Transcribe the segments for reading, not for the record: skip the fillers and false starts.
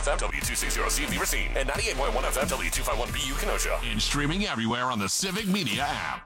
FM, W260C Beaver Scene, and 98.1 FM, W251BU Kenosha. And streaming everywhere on the Civic Media app.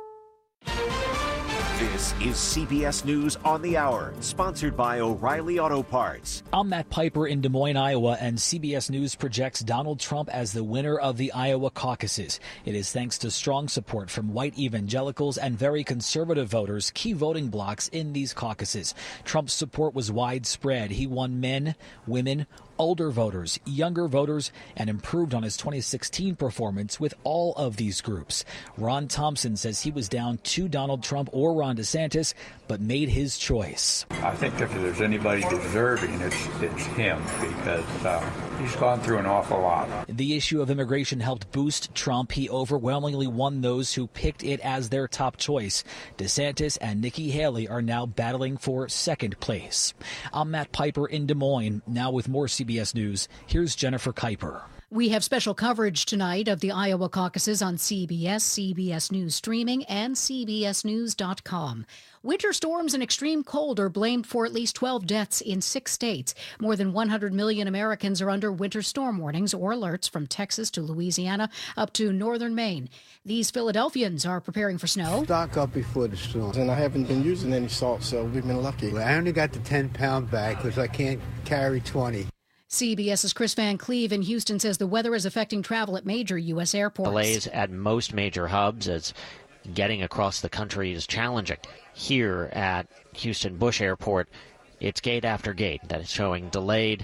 This is CBS News on the Hour, sponsored by O'Reilly Auto Parts. I'm Matt Piper in Des Moines, Iowa, and CBS News projects Donald Trump as the winner of the Iowa caucuses. It is thanks to strong support from white evangelicals and very conservative voters, key voting blocs in these caucuses. Trump's support was widespread. He won men, women, older voters, younger voters, and improved on his 2016 performance with all of these groups. Ron Thompson says he was down to Donald Trump or Ron DeSantis, but made his choice. I think if there's anybody deserving, it's him, because he's gone through an awful lot. The issue of immigration helped boost Trump. He overwhelmingly won those who picked it as their top choice. DeSantis and Nikki Haley are now battling for second place. I'm Matt Piper in Des Moines. Now with more CBS News, here's Jennifer Kuiper. We have special coverage tonight of the Iowa caucuses on CBS, CBS News Streaming, and CBSNews.com. Winter storms and extreme cold are blamed for at least 12 deaths in 6 states. More than 100 million Americans are under winter storm warnings or alerts from Texas to Louisiana up to northern Maine. These Philadelphians are preparing for snow. Stock up before the storm, and I haven't been using any salt, so we've been lucky. I only got the 10-pound bag because I can't carry 20. CBS's Chris Van Cleve in Houston says the weather is affecting travel at major U.S. airports. Delays at most major hubs as getting across the country is challenging. Here at Houston Bush Airport, it's gate after gate that is showing delayed.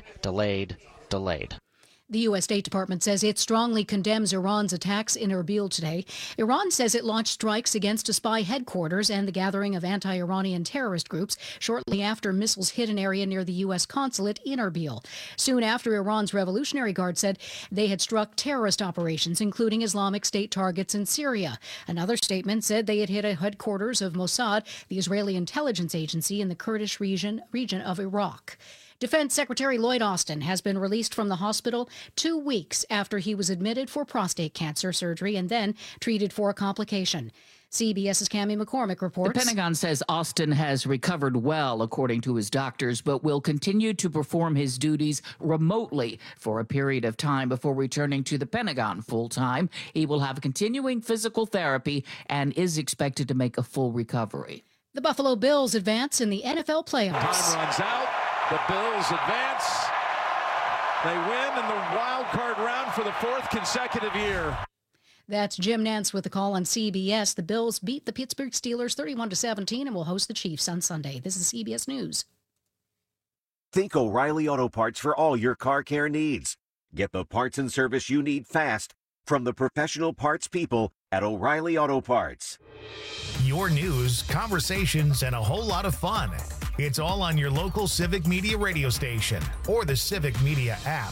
The U.S. State Department says it strongly condemns Iran's attacks in Erbil today. Iran says it launched strikes against a spy headquarters and the gathering of anti-Iranian terrorist groups shortly after missiles hit an area near the U.S. consulate in Erbil. Soon after, Iran's Revolutionary Guard said they had struck terrorist operations, including Islamic State targets in Syria. Another statement said they had hit a headquarters of Mossad, the Israeli intelligence agency in the Kurdish region of Iraq. Defense Secretary Lloyd Austin has been released from the hospital 2 weeks after he was admitted for prostate cancer surgery and then treated for a complication. CBS's Cammie McCormick reports. The Pentagon says Austin has recovered well, according to his doctors, but will continue to perform his duties remotely for a period of time before returning to the Pentagon full-time. He will have continuing physical therapy and is expected to make a full recovery. The Buffalo Bills advance in the NFL playoffs. Time runs out. The Bills advance. They win in the wild card round for the 4th consecutive year. That's Jim Nantz with the call on CBS. The Bills beat the Pittsburgh Steelers 31-17 and will host the Chiefs on Sunday. This is CBS News. Think O'Reilly Auto Parts for all your car care needs. Get the parts and service you need fast from the professional parts people at O'Reilly Auto Parts. Your news, conversations, and a whole lot of fun. It's all on your local Civic Media radio station or the Civic Media app.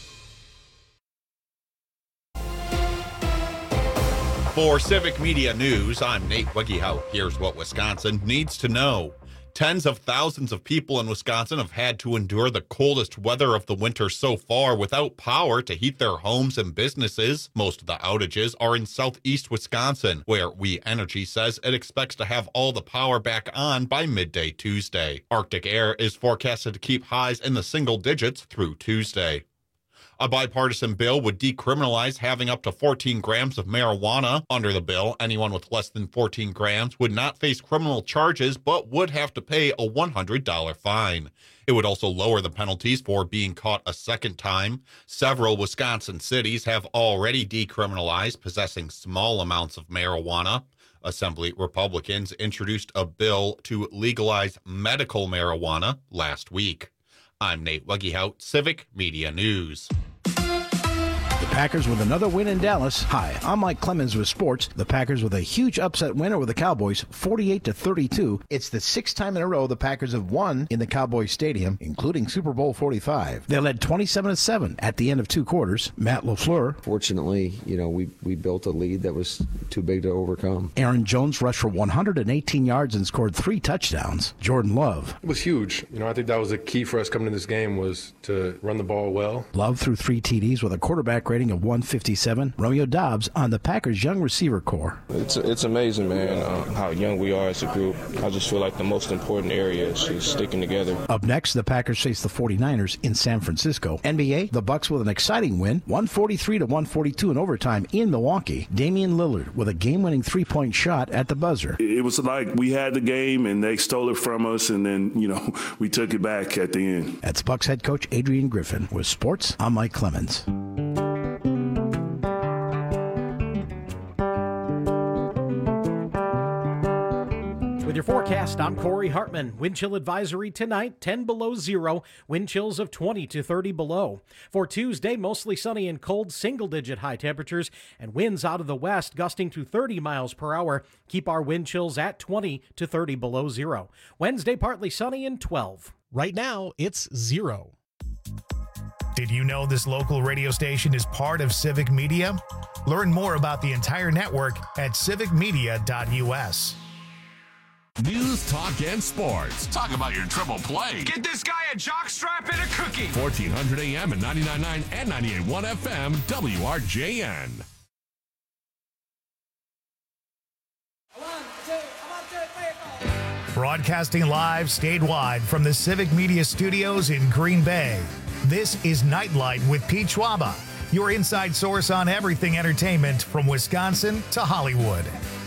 For Civic Media News, I'm Nate Wiggyhout. Here's what Wisconsin needs to know. Tens of thousands of people in Wisconsin have had to endure the coldest weather of the winter so far without power to heat their homes and businesses. Most of the outages are in southeast Wisconsin, where We Energy says it expects to have all the power back on by midday Tuesday. Arctic air is forecasted to keep highs in the single digits through Tuesday. A bipartisan bill would decriminalize having up to 14 grams of marijuana. Under the bill, anyone with less than 14 grams would not face criminal charges, but would have to pay a $100 fine. It would also lower the penalties for being caught a second time. Several Wisconsin cities have already decriminalized possessing small amounts of marijuana. Assembly Republicans introduced a bill to legalize medical marijuana last week. I'm Nate Wiggyhout, Civic Media News. The Packers with another win in Dallas. Hi, I'm Mike Clemens with sports. The Packers with a huge upset win over the Cowboys, 48-32. It's the 6th time in a row the Packers have won in the Cowboys Stadium, including Super Bowl 45. They led 27-7 at the end of 2 quarters. Matt LaFleur. Fortunately, we built a lead that was too big to overcome. Aaron Jones rushed for 118 yards and scored 3 touchdowns. Jordan Love. It was huge. I think that was the key for us coming to this game was to run the ball well. Love threw 3 TDs with a quarterback rating rating of 157. Romeo Dobbs on the Packers' young receiver core. It's amazing, man, how young we are as a group. I just feel like the most important area is just sticking together. Up next, the Packers face the 49ers in San Francisco. NBA, the Bucks with an exciting win, 143-142 in overtime in Milwaukee. Damian Lillard with a game-winning three-point shot at the buzzer. It was like we had the game and they stole it from us, and then, we took it back at the end. That's Bucks head coach Adrian Griffin. With sports, I'm Mike Clemens. With your forecast, I'm Corey Hartman. Wind chill advisory tonight, 10 below zero. Wind chills of 20 to 30 below. For Tuesday, mostly sunny and cold, single-digit high temperatures, and winds out of the west gusting to 30 miles per hour. Keep our wind chills at 20 to 30 below zero. Wednesday, partly sunny and 12. Right now, it's 0. Did you know this local radio station is part of Civic Media? Learn more about the entire network at civicmedia.us. News, talk, and sports. Talk about your triple play. Get this guy a jockstrap and a cookie. 1400 AM and 99.9 and 98.1 FM, WRJN. Broadcasting live statewide from the Civic Media Studios in Green Bay. This is Nightlight with Pete Schwaba, your inside source on everything entertainment from Wisconsin to Hollywood.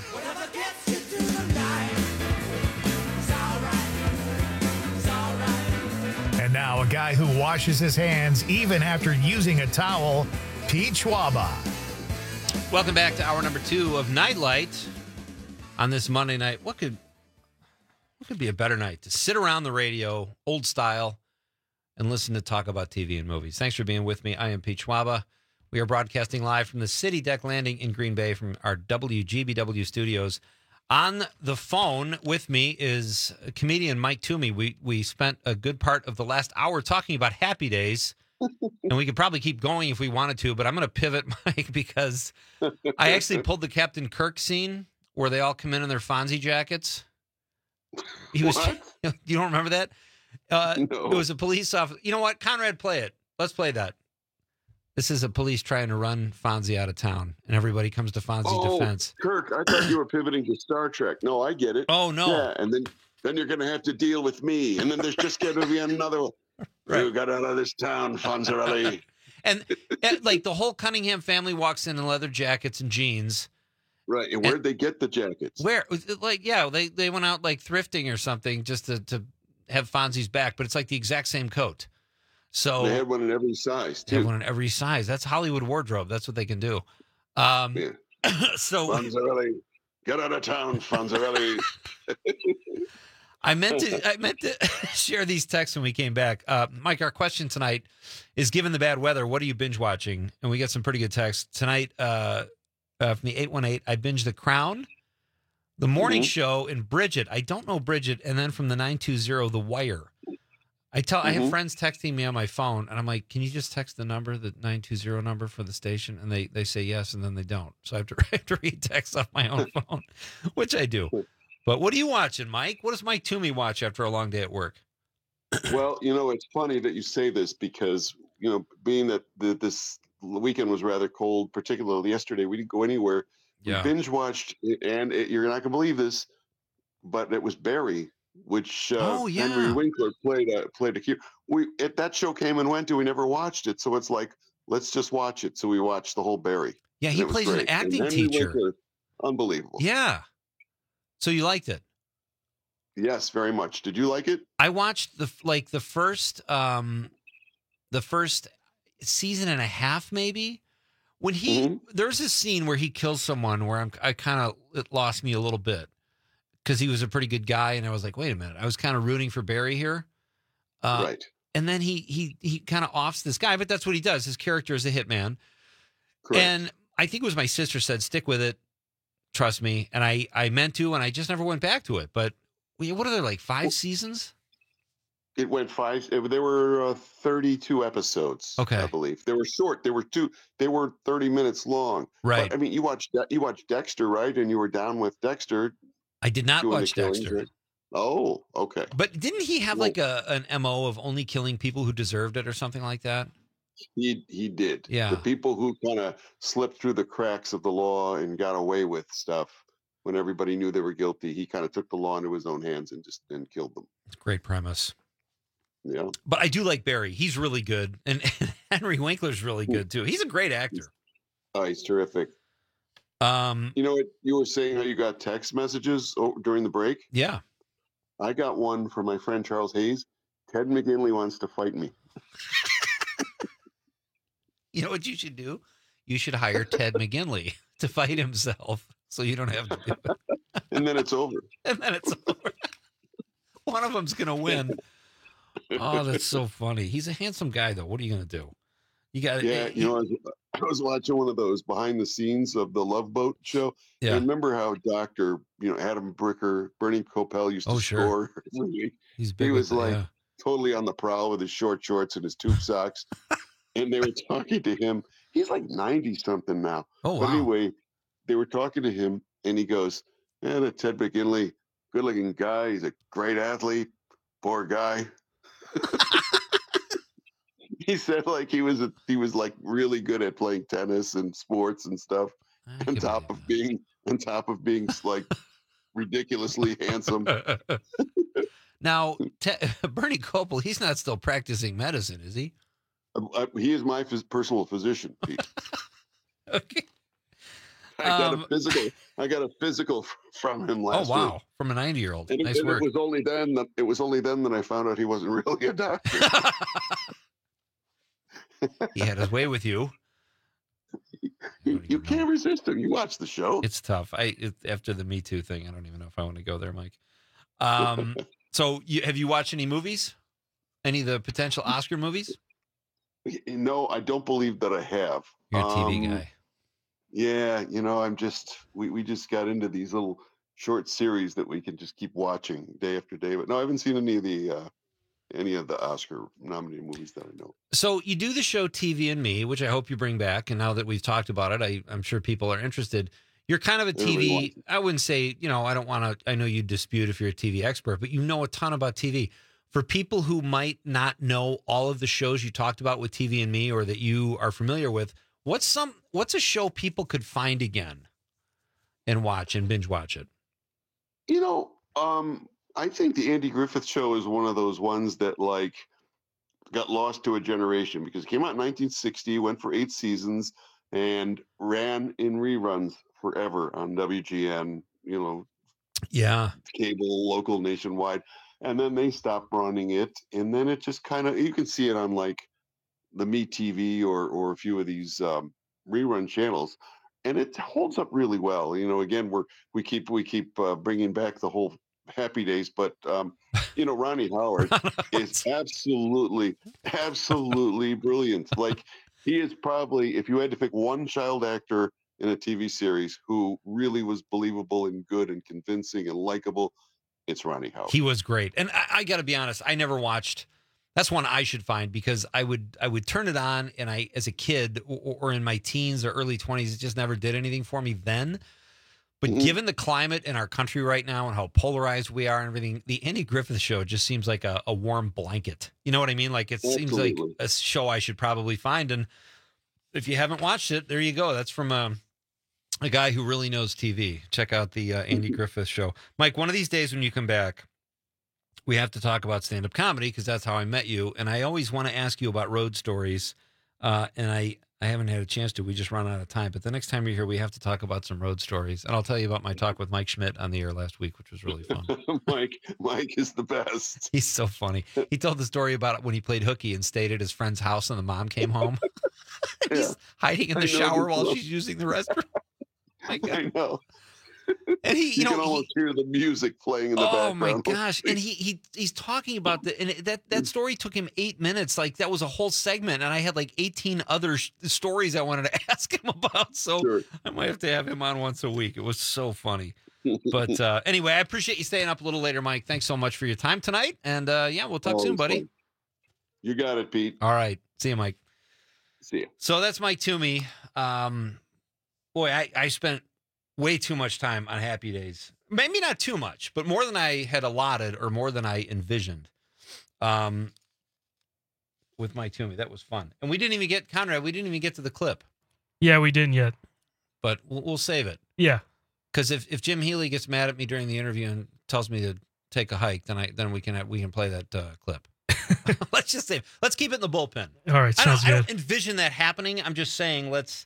And now a guy who washes his hands even after using a towel, Pete Schwaba. Welcome back to hour number 2 of Nightlight on this Monday night. What could be a better night to sit around the radio, old style, and listen to talk about TV and movies. Thanks for being with me. I am Pete Schwaba. We are broadcasting live from the City Deck Landing in Green Bay from our WGBW studios. On the phone with me is comedian Mike Toomey. We spent a good part of the last hour talking about Happy Days, and we could probably keep going if we wanted to, but I'm going to pivot, Mike, because I actually pulled the Captain Kirk scene where they all come in their Fonzie jackets. You don't remember that? No. It was a police officer. You know what? Conrad, play it. Let's play that. This is a police trying to run Fonzie out of town, and everybody comes to Fonzie's defense. Kirk, I thought you were pivoting to Star Trek. No, I get it. Oh, no. Yeah, and then you're going to have to deal with me, and then there's just going to be another one. Right. You got out of this town, Fonzarelli. and like the whole Cunningham family walks in leather jackets and jeans. Right, and where'd they get the jackets? Where? Like, yeah, they went out like thrifting or something just to have Fonzie's back, but it's like the exact same coat. So they had one in every size, too. They had one in every size. That's Hollywood wardrobe. That's what they can do. Yeah. So Fonzarelli, get out of town, Fonzarelli. I meant to share these texts when we came back. Mike, our question tonight is, given the bad weather, what are you binge watching? And we got some pretty good texts tonight from the 818. I binged The Crown, The Morning Show, and Bridget. I don't know Bridget. And then from the 920, The Wire. I have friends texting me on my phone, and I'm like, can you just text the number, the 920 number for the station? And they say yes, and then they don't. So I have to read texts off my own phone, which I do. But what are you watching, Mike? What does Mike Toomey watch after a long day at work? Well, it's funny that you say this because, being that this weekend was rather cold, particularly yesterday, we didn't go anywhere. Yeah. We binge watched, and you're not going to believe this, but it was Barry, which Henry Winkler played a key. That show came and went, and we never watched it. So it's like, let's just watch it. So we watched the whole Barry. Yeah, he plays an acting teacher. Winkler, unbelievable. Yeah. So you liked it? Yes, very much. Did you like it? I watched the first season and a half, maybe. When there's a scene where he kills someone where it lost me a little bit. Because he was a pretty good guy, and I was like, wait a minute. I was kind of rooting for Barry here. Right. And then he kind of offs this guy, but that's what he does. His character is a hitman. Correct. And I think it was my sister said, stick with it. Trust me. And I meant to, and I just never went back to it. But what are there, like 5 seasons? It went 5. There were 32 episodes, I believe. They were short. They were 30 minutes long. Right. But, I mean, you watched Dexter, right? And you were down with Dexter. I did not watch Dexter. Right? Oh, okay. But didn't he have like an MO of only killing people who deserved it or something like that? He did. Yeah. The people who kind of slipped through the cracks of the law and got away with stuff when everybody knew they were guilty, he kind of took the law into his own hands and killed them. It's a great premise. Yeah. But I do like Barry. He's really good. And Henry Winkler's really good too. He's a great actor. He's terrific. You know what? You were saying how you got text messages during the break? Yeah. I got one from my friend Charles Hayes. Ted McGinley wants to fight me. You know what you should do? You should hire Ted McGinley to fight himself so you don't have to do it. And then it's over. And then it's over. One of them's going to win. Oh, that's so funny. He's a handsome guy, though. What are you going to do? You got Yeah, you know, I was watching one of those behind the scenes of the Love Boat show. Yeah. I remember how Dr. Adam Bricker, Bernie Kopel used to score every week. He was like totally on the prowl with his short shorts and his tube socks. And they were talking to him. He's like 90 something now. Oh, But wow. anyway, they were talking to him and he goes, "Yeah, that Ted McGinley, good looking guy. He's a great athlete. Poor guy." He said like he was like really good at playing tennis and sports and stuff. On top of being like ridiculously handsome. Now, Bernie Kopel, he's not still practicing medicine, is he? He is my personal physician, Pete. Okay. I got a physical from him last week. Oh wow, from a 90-year-old. And Nice work. It was only then that I found out he wasn't really a doctor. He had his way with you. You can't resist him. You watch the show. It's tough. After the Me Too thing, I don't even know if I want to go there, Mike. So have you watched any movies? Any of the potential Oscar movies? No, I don't believe that I have. You're a TV guy. Yeah, we just got into these little short series that we can just keep watching day after day. But no, I haven't seen any of the Oscar nominated movies that I know. So you do the show TV and Me, which I hope you bring back. And now that we've talked about it, I'm sure people are interested. You're kind of a TV, I wouldn't say, I know you dispute if you're a TV expert, but you know a ton about TV. For people who might not know all of the shows you talked about with TV and Me or that you are familiar with, what's a show people could find again and watch and binge watch it? I think the Andy Griffith Show is one of those ones that like got lost to a generation because it came out in 1960, went for 8 seasons, and ran in reruns forever on WGN, cable, local, nationwide. And then they stopped running it. And then it just kind of, you can see it on like the MeTV or a few of these rerun channels. And it holds up really well. Again, we keep bringing back the whole Happy Days, but Ronnie Howard is absolutely brilliant. Like he is probably, if you had to pick one child actor in a TV series who really was believable and good and convincing and likable, it's Ronnie Howard. He was great. And I got to be honest, I never watched. That's one I should find because I would turn it on and I, as a kid or in my teens or early 20s, it just never did anything for me then. But given the climate in our country right now and how polarized we are and everything, the Andy Griffith Show just seems like a warm blanket. You know what I mean? Like it seems like a show I should probably find. And if you haven't watched it, there you go. That's from a guy who really knows TV. Check out the Andy Griffith Show. Mike, one of these days when you come back, we have to talk about stand-up comedy because that's how I met you. And I always want to ask you about road stories. And I haven't had a chance to. We just run out of time. But the next time you're here, we have to talk about some road stories. And I'll tell you about my talk with Mike Schmidt on the air last week, which was really fun. Mike is the best. He's so funny. He told the story about when he played hooky and stayed at his friend's house and the mom came home. He's hiding in the shower while she's using the restroom. My God. I know. And you can almost hear the music playing in the background. Oh my gosh! And he's talking about that story took him 8 minutes. Like that was a whole segment, and I had like 18 other stories I wanted to ask him about. So I might have to have him on once a week. It was so funny. But anyway, I appreciate you staying up a little later, Mike. Thanks so much for your time tonight. And we'll talk soon, buddy. Fun. You got it, Pete. All right. See you, Mike. See you. So that's Mike Toomey. Boy, I spent way too much time on Happy Days. Maybe not too much, but more than I had allotted or more than I envisioned. Was with Mike Toomey. That was fun. And we didn't even get, Conrad, we didn't even get to the clip. Yeah, we didn't yet. But we'll save it. Yeah. Because if Jim Healy gets mad at me during the interview and tells me to take a hike, then we can play that clip. Let's just say, let's keep it in the bullpen. All right, sounds good. I don't envision that happening. I'm just saying let's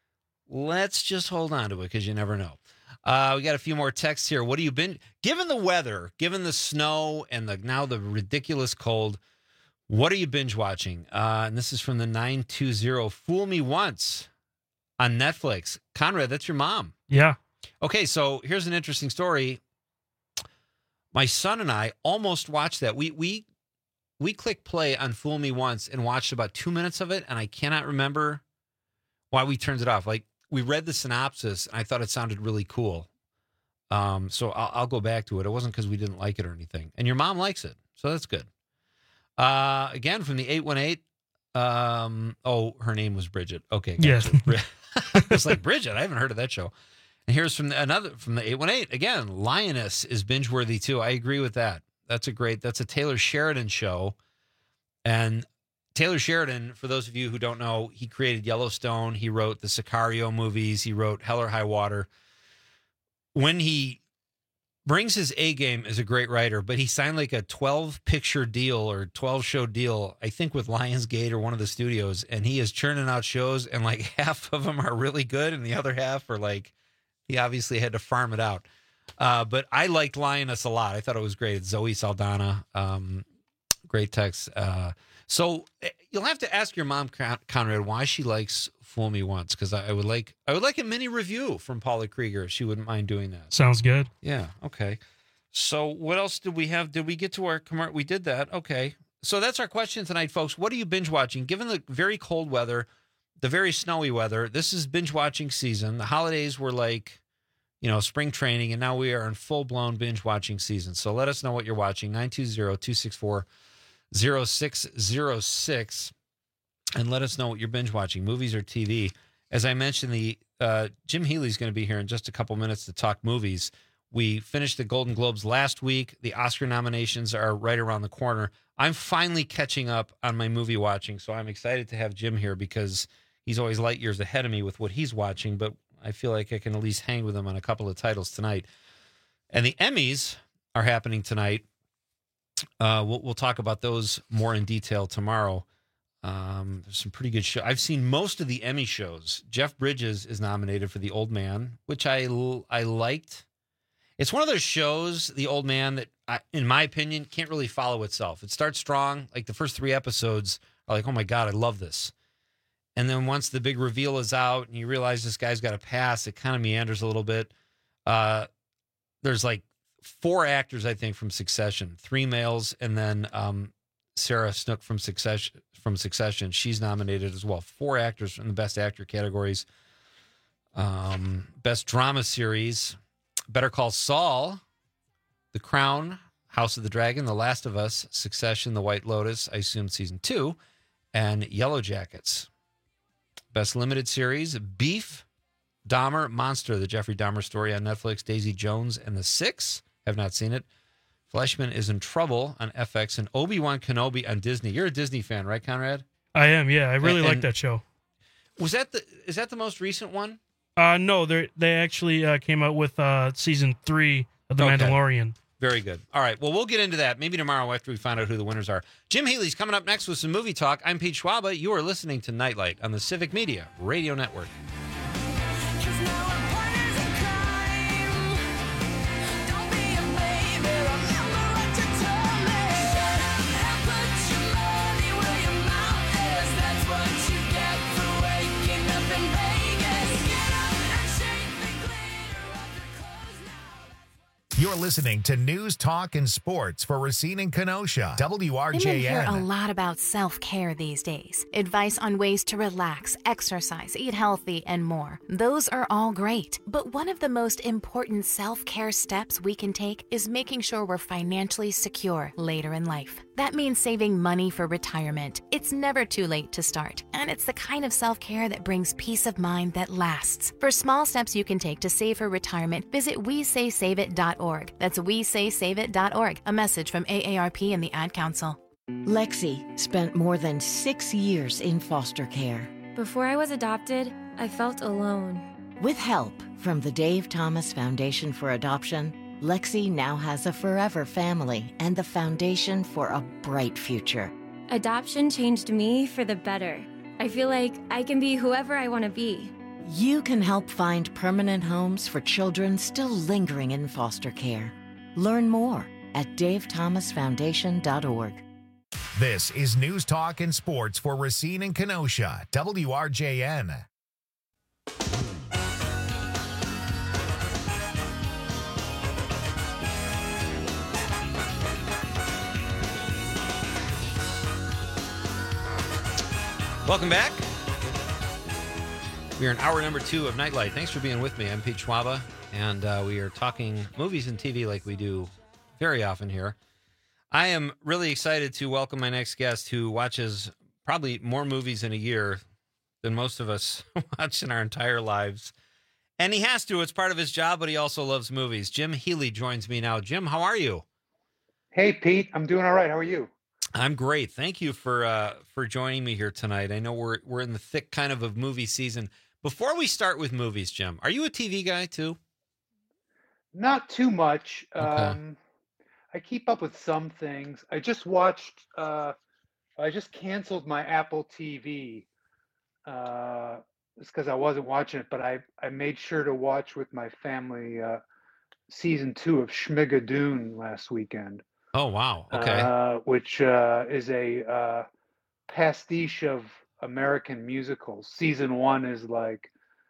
just hold on to it because you never know. We got a few more texts here. What have you been, given the weather, given the snow and now the ridiculous cold, what are you binge watching? And this is from the 920, Fool Me Once on Netflix. Conrad, that's your mom. Yeah. Okay, so here's an interesting story. My son and I almost watched that. We clicked play on Fool Me Once and watched about 2 minutes of it, and I cannot remember why we turned it off. Like, we read the synopsis, and I thought it sounded really cool. So I'll go back to it. It wasn't because we didn't like it or anything. And your mom likes it, so that's good. Again, from the 818, her name was Bridget. Okay. Yes. It's like, Bridget, I haven't heard of that show. And here's from the 818. Again, Lioness is binge-worthy, too. I agree with that. That's a Taylor Sheridan show. And Taylor Sheridan, for those of you who don't know, he created Yellowstone. He wrote the Sicario movies. He wrote Hell or High Water. When he brings his A game as a great writer, but he signed like a 12-picture deal or 12-show deal, I think with Lionsgate or one of the studios, and he is churning out shows, and like half of them are really good, and the other half are like, he obviously had to farm it out. But I liked Lioness a lot. I thought it was great. It's Zoe Saldana. Great text. So you'll have to ask your mom, Conrad, why she likes Fool Me Once, because I would like a mini review from Paula Krieger if she wouldn't mind doing that. Sounds good. Yeah. Okay. So what else did we have? Did we get to our commercial? We did that. Okay. So that's our question tonight, folks. What are you binge watching? Given the very cold weather, the very snowy weather, this is binge watching season. The holidays were like, spring training, and now we are in full-blown binge-watching season. So let us know what you're watching, 920-264-0606, and let us know what you're binge-watching, movies or TV. As I mentioned, Jim Healy's going to be here in just a couple minutes to talk movies. We finished the Golden Globes last week. The Oscar nominations are right around the corner. I'm finally catching up on my movie watching, so I'm excited to have Jim here because he's always light years ahead of me with what he's watching, but I feel like I can at least hang with him on a couple of titles tonight. And the Emmys are happening tonight. We'll talk about those more in detail tomorrow. There's some pretty good shows. I've seen most of the Emmy shows. Jeff Bridges is nominated for The Old Man, which I liked. It's one of those shows, The Old Man, that, in my opinion, can't really follow itself. It starts strong. Like the first 3 episodes are like, oh my God, I love this. And then once the big reveal is out and you realize this guy's got a pass, it kind of meanders a little bit. There's like 4 actors, I think, from Succession, 3 males, and then Sarah Snook from Succession. She's nominated as well. 4 actors in the Best Actor categories. Best Drama Series, Better Call Saul, The Crown, House of the Dragon, The Last of Us, Succession, The White Lotus, I assume season 2, and Yellow Jackets. Best Limited Series, Beef, Dahmer, Monster, the Jeffrey Dahmer story on Netflix, Daisy Jones and the Six. Have not seen it. Fleshman is in Trouble on FX, and Obi-Wan Kenobi on Disney. You're a Disney fan, right, Conrad? I am, yeah. I really like that show. Is that the most recent one? No, they actually came out with season 3 of The Mandalorian. Very good. All right. Well, we'll get into that maybe tomorrow after we find out who the winners are. Jim Healy's coming up next with some movie talk. I'm Pete Schwaba. You are listening to Nightlight on the Civic Media Radio Network. You're listening to News, Talk, and Sports for Racine and Kenosha. WRJN. Women hear a lot about self-care these days. Advice on ways to relax, exercise, eat healthy, and more. Those are all great. But one of the most important self-care steps we can take is making sure we're financially secure later in life. That means saving money for retirement. It's never too late to start, and it's the kind of self-care that brings peace of mind that lasts. For small steps you can take to save for retirement, visit WeSaySaveIt.org. That's WeSaySaveIt.org. A message from AARP and the Ad Council. Lexi spent more than 6 years in foster care. Before I was adopted, I felt alone. With help from the Dave Thomas Foundation for Adoption, Lexi now has a forever family and the foundation for a bright future. Adoption changed me for the better. I feel like I can be whoever I want to be. You can help find permanent homes for children still lingering in foster care. Learn more at davethomasfoundation.org. This is News Talk and Sports for Racine and Kenosha, WRJN. Welcome back. We are in hour number 2 of Nightlight. Thanks for being with me. I'm Pete Schwaba, and we are talking movies and TV like we do very often here. I am really excited to welcome my next guest who watches probably more movies in a year than most of us watch in our entire lives. And he has to. It's part of his job, but he also loves movies. Jim Healy joins me now. Jim, how are you? Hey, Pete. I'm doing all right. How are you? I'm great. Thank you for joining me here tonight. I know we're in the thick kind of movie season. Before we start with movies, Jim, are you a TV guy too? Not too much. Okay. I keep up with some things. I just watched. I just canceled my Apple TV. It's because I wasn't watching it, but I made sure to watch with my family season 2 of Schmigadoon last weekend. Oh, wow. Okay. Which is a pastiche of American musicals. Season 1 is like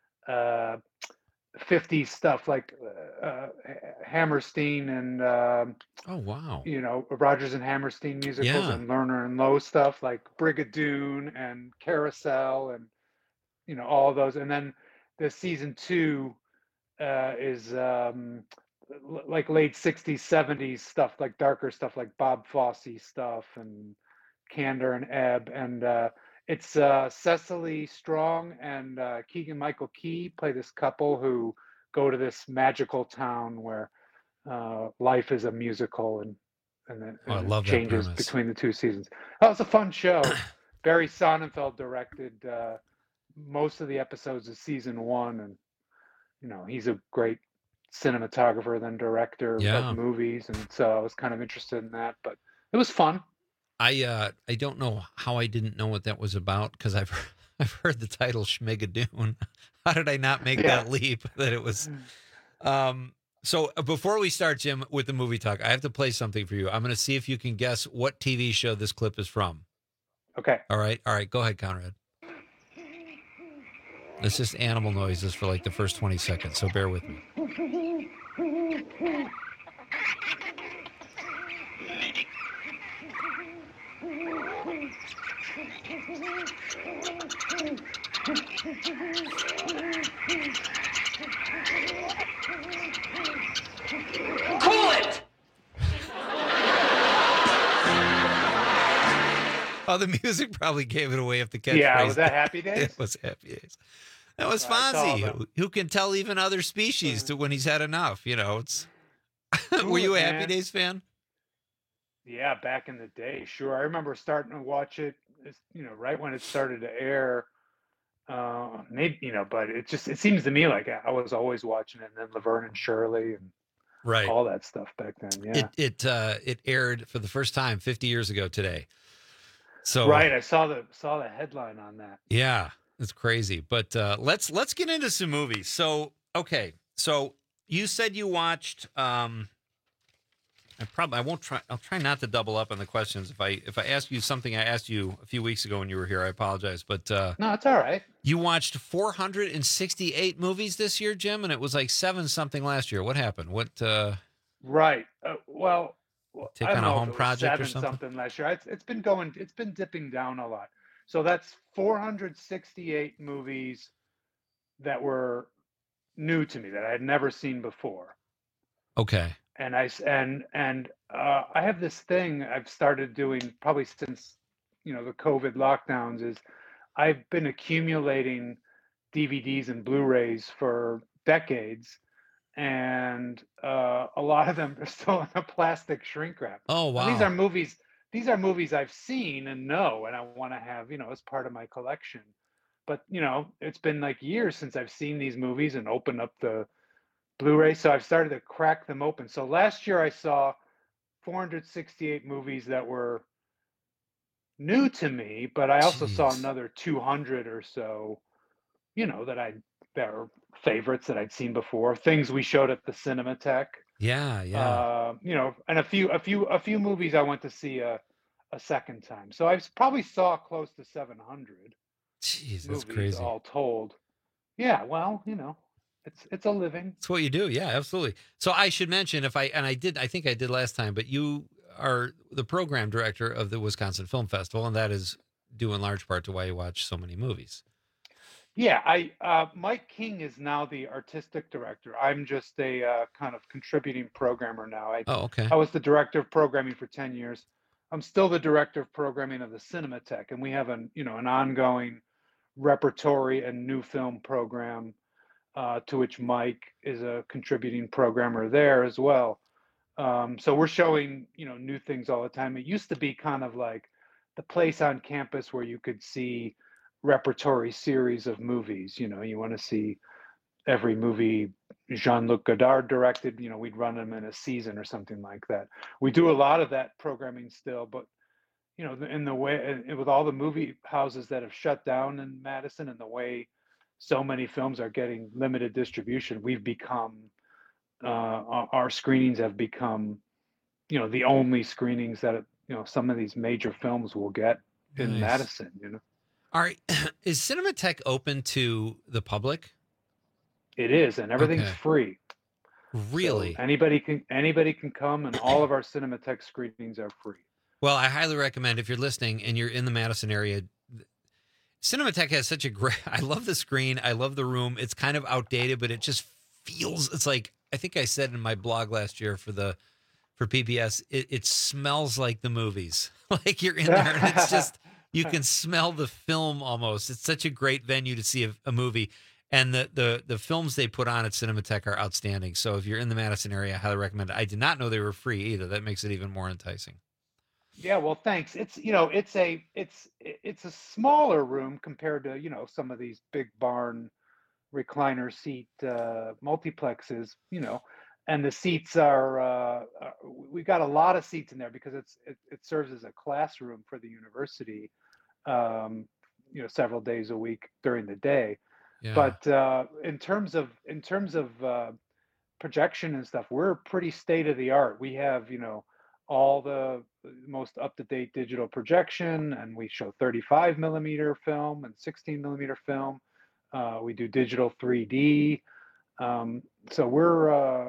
50s stuff, like Hammerstein and oh, wow. You know, Rodgers and Hammerstein musicals, and Lerner and Loewe stuff, like Brigadoon and Carousel, and you know, all of those. And then the season 2 is like late 60s, 70s stuff, like darker stuff, like Bob Fosse stuff and Candor and Ebb. And it's Cecily Strong and Keegan-Michael Key play this couple who go to this magical town where life is a musical, and I love it changes that between the 2 seasons. Oh, it's a fun show. Barry Sonnenfeld directed most of the episodes of season 1, and you know, he's a great cinematographer than director of movies, and so I was kind of interested in that, but it was fun. I don't know how I didn't know what that was about, because I've heard the title Schmigadoon. How did I not make that leap that it was? So before we start, Jim, with the movie talk, I have to play something for you. I'm going to see if you can guess what TV show this clip is from. Okay. All right. Go ahead, Conrad. It's just animal noises for like the first 20 seconds, so bear with me. Cool it! Oh, the music probably gave it away if the catchphrase. Yeah, was that Happy Days? It was Happy Days. That was Fonzie, who can tell even other species to when he's had enough. You know, it's. Were you a Happy Days fan? Yeah, back in the day, sure. I remember starting to watch it, you know, right when it started to air. Maybe, you know, but it seems to me like I was always watching it, and then Laverne and Shirley and all that stuff back then. Yeah, it aired for the first time 50 years ago today. So right, I saw the headline on that. Yeah, it's crazy. But let's get into some movies. So okay, so you said you watched. I'll try not to double up on the questions. If I ask you something I asked you a few weeks ago when you were here, I apologize. But no, it's all right. You watched 468 movies this year, Jim, and it was like 7 something last year. What happened? What? Right. Well, take on a home project or something last year. It's been dipping down a lot. So that's 468 movies that were new to me that I had never seen before. Okay. And I have this thing I've started doing probably since, you know, the COVID lockdowns, is I've been accumulating DVDs and Blu-rays for decades, and a lot of them are still in a plastic shrink wrap. Oh, wow. And these these are movies I've seen and know, and I want to have, as part of my collection. But, it's been like years since I've seen these movies and opened up the Blu-ray, so I've started to crack them open. So last year I saw 468 movies that were new to me, but I also saw another 200 or so, that are favorites that I'd seen before, things we showed at the Cinematheque. Yeah. And a few movies I went to see a second time. So I probably saw close to 700. Jeez, that's crazy. All told. Yeah, well, it's a living. It's what you do. Yeah, absolutely. So I should mention, I think I did last time, but you are the program director of the Wisconsin Film Festival, and that is due in large part to why you watch so many movies. Yeah, Mike King is now the artistic director. I'm just a kind of contributing programmer now. Okay. I was the director of programming for 10 years. I'm still the director of programming of the Cinematheque, and we have an ongoing repertory and new film program to which Mike is a contributing programmer there as well. So we're showing, new things all the time. It used to be kind of like the place on campus where you could see repertory series of movies. You want to see every movie Jean-Luc Godard directed, we'd run them in a season or something like that. We do a lot of that programming still, but in the way, with all the movie houses that have shut down in Madison and the way so many films are getting limited distribution, we've become our screenings have become the only screenings that some of these major films will get in Madison. All right. Is Cinematheque open to the public? It is, and everything's free. Really? So anybody can come, and all of our Cinematheque screenings are free. Well, I highly recommend, if you're listening and you're in the Madison area, Cinematheque has such a great, I love the screen. I love the room. It's kind of outdated, but it just feels, it's like, I think I said in my blog last year for PBS, it smells like the movies. Like you're in there and it's just, you can smell the film almost. It's such a great venue to see a movie. And the films they put on at Cinematheque are outstanding. So if you're in the Madison area, I highly recommend it. I did not know they were free either. That makes it even more enticing. Yeah, well, thanks. It's it's a smaller room compared to some of these big barn recliner seat multiplexes, and the seats are we've got a lot of seats in there because it serves as a classroom for the university, several days a week during the day. Yeah. But in terms of projection and stuff, we're pretty state of the art. We have all the most up-to-date digital projection, and we show 35 millimeter film and 16 millimeter film. We do digital 3D. So we're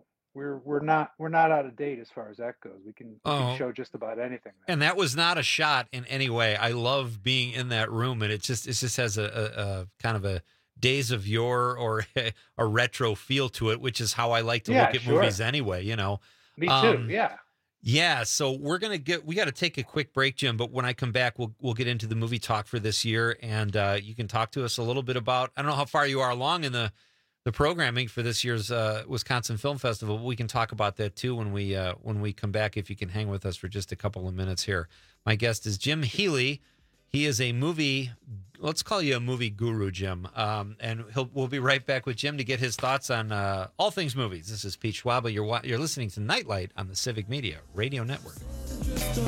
not out of date as far as that goes. We can show just about anything. And that was not a shot in any way. I love being in that room, and it just has a kind of a Days of Yore or a retro feel to it, which is how I like to look at movies anyway. Me too. Yeah. Yeah, so we got to take a quick break, Jim, but when I come back, we'll get into the movie talk for this year, and you can talk to us a little bit about, I don't know how far you are along in the programming for this year's Wisconsin Film Festival, but we can talk about that too when we come back, if you can hang with us for just a couple of minutes here. My guest is Jim Healy. He is a movie, let's call you a movie guru, Jim, and we'll be right back with Jim to get his thoughts on all things movies. This is Pete Schwaba. You're listening to Nightlight on the Civic Media Radio Network. The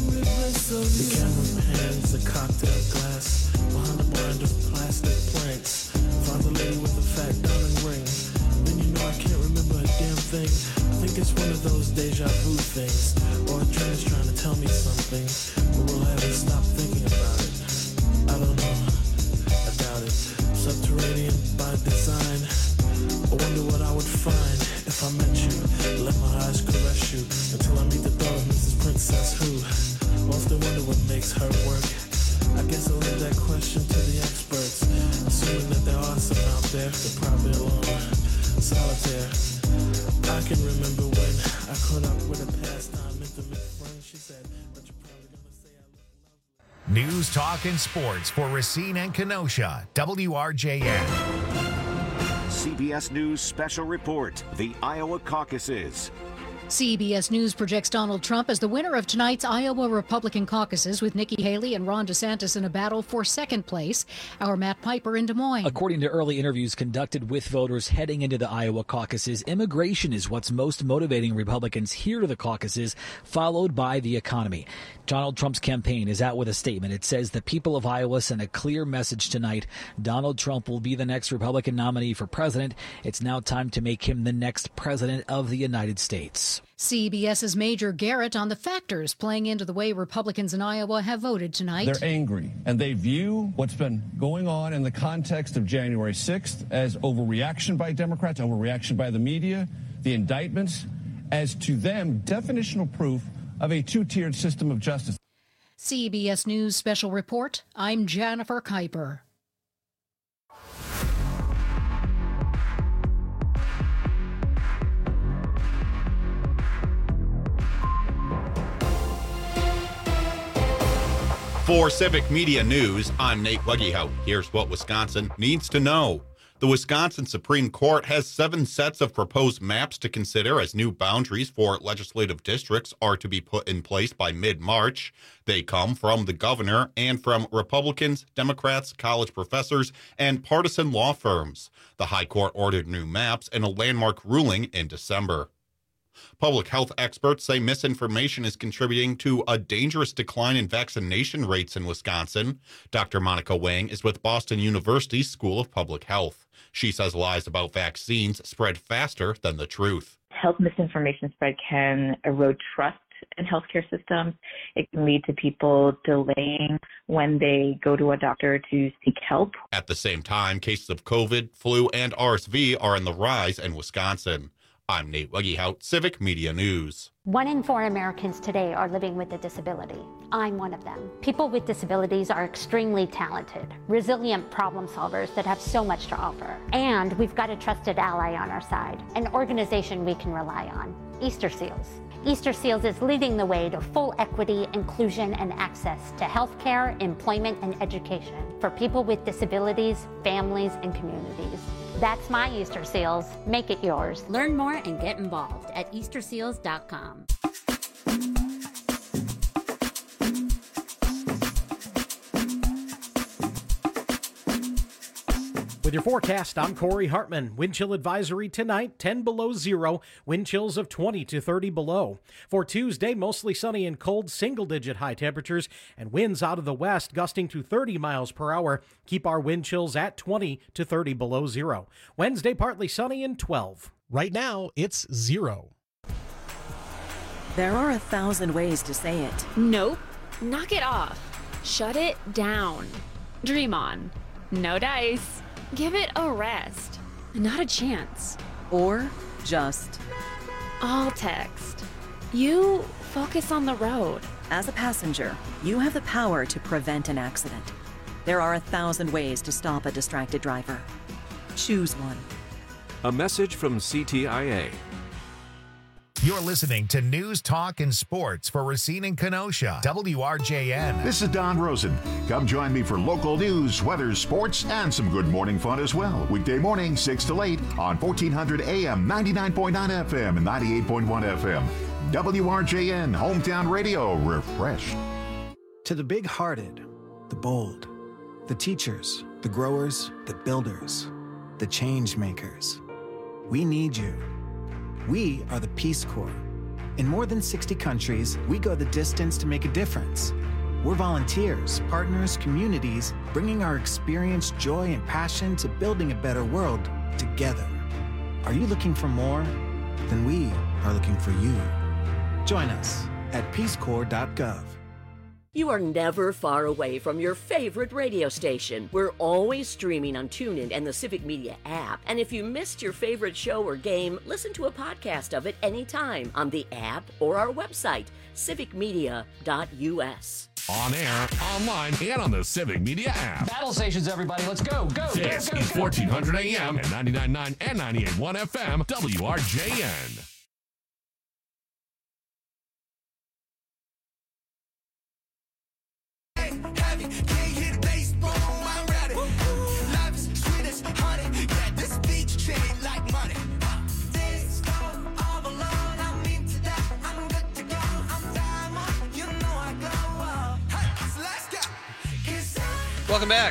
camera pans a cocktail glass behind a brand of plastic planks. Find the lady with the fat diamond ring. Then I can't remember a damn thing. I think it's one of those deja vu things, or a train's trying to tell me something, but we'll have to stop thinking about it. I don't know, I doubt it. Subterranean by design. I wonder what I would find if I met you. Let my eyes caress you until I meet the daughter of Mrs. Princess who often wonder what makes her work. I guess I'll leave that question to the experts, assuming that there are some out there. They're probably alone, solitaire. I can remember when I caught up with a pastime intimate friend. She said, but you're probably gonna say I look lovely. News, talk, and sports for Racine and Kenosha. WRJN. CBS News Special Report, the Iowa caucuses. CBS News projects Donald Trump as the winner of tonight's Iowa Republican caucuses, with Nikki Haley and Ron DeSantis in a battle for second place. Our Matt Piper in Des Moines. According to early interviews conducted with voters heading into the Iowa caucuses, immigration is what's most motivating Republicans here to the caucuses, followed by the economy. Donald Trump's campaign is out with a statement. It says the people of Iowa sent a clear message tonight. Donald Trump will be the next Republican nominee for president. It's now time to make him the next president of the United States. CBS's Major Garrett on the factors playing into the way Republicans in Iowa have voted tonight. They're angry, and they view what's been going on in the context of January 6th as overreaction by Democrats, overreaction by the media, the indictments, as to them definitional proof of a two-tiered system of justice. CBS News Special Report, I'm Jennifer Kuiper. For Civic Media News, I'm Nate Weggehout. Here's what Wisconsin needs to know. The Wisconsin Supreme Court has 7 sets of proposed maps to consider as new boundaries for legislative districts are to be put in place by mid-March. They come from the governor and from Republicans, Democrats, college professors, and partisan law firms. The High Court ordered new maps in a landmark ruling in December. Public health experts say misinformation is contributing to a dangerous decline in vaccination rates in Wisconsin. Dr. Monica Wang is with Boston University's School of Public Health. She says lies about vaccines spread faster than the truth. Health misinformation spread can erode trust in healthcare systems. It can lead to people delaying when they go to a doctor to seek help. At the same time, cases of COVID, flu, and RSV are on the rise in Wisconsin. I'm Nate Weggehout, Civic Media News. 1 in 4 Americans today are living with a disability. I'm one of them. People with disabilities are extremely talented, resilient problem solvers that have so much to offer. And we've got a trusted ally on our side, an organization we can rely on, Easter Seals. Easter Seals is leading the way to full equity, inclusion, and access to healthcare, employment, and education for people with disabilities, families, and communities. That's my Easter Seals. Make it yours. Learn more and get involved at easterseals.com. With your forecast, I'm Corey Hartman. Wind chill advisory tonight, 10 below zero. Wind chills of 20 to 30 below. For Tuesday, mostly sunny and cold, single-digit high temperatures, and winds out of the west gusting to 30 miles per hour. Keep our wind chills at 20 to 30 below zero. Wednesday, partly sunny and 12. Right now, it's 0. There are 1,000 ways to say it. Nope. Knock it off. Shut it down. Dream on. No dice. Give it a rest. Not a chance. Or just all text. You focus on the road. As a passenger, you have the power to prevent an accident. There are 1,000 ways to stop a distracted driver. Choose one. A message from CTIA. You're listening to News, Talk, and Sports for Racine and Kenosha, WRJN. This is Don Rosen. Come join me for local news, weather, sports, and some good morning fun as well. Weekday morning, 6 to 8 on 1400 AM, 99.9 FM, and 98.1 FM. WRJN, Hometown Radio, refreshed. To the big-hearted, the bold, the teachers, the growers, the builders, the change makers, we need you. We are the Peace Corps. In more than 60 countries, we go the distance to make a difference. We're volunteers, partners, communities, bringing our experience, joy, and passion to building a better world together. Are you looking for more? Then we are looking for you. Join us at peacecorps.gov. You are never far away from your favorite radio station. We're always streaming on TuneIn and the Civic Media app. And if you missed your favorite show or game, listen to a podcast of it anytime on the app or our website, civicmedia.us. On air, online, and on the Civic Media app. Battle stations, everybody. Let's go. This is 1400 AM and 99.9 and 98.1 FM, WRJN. Welcome back.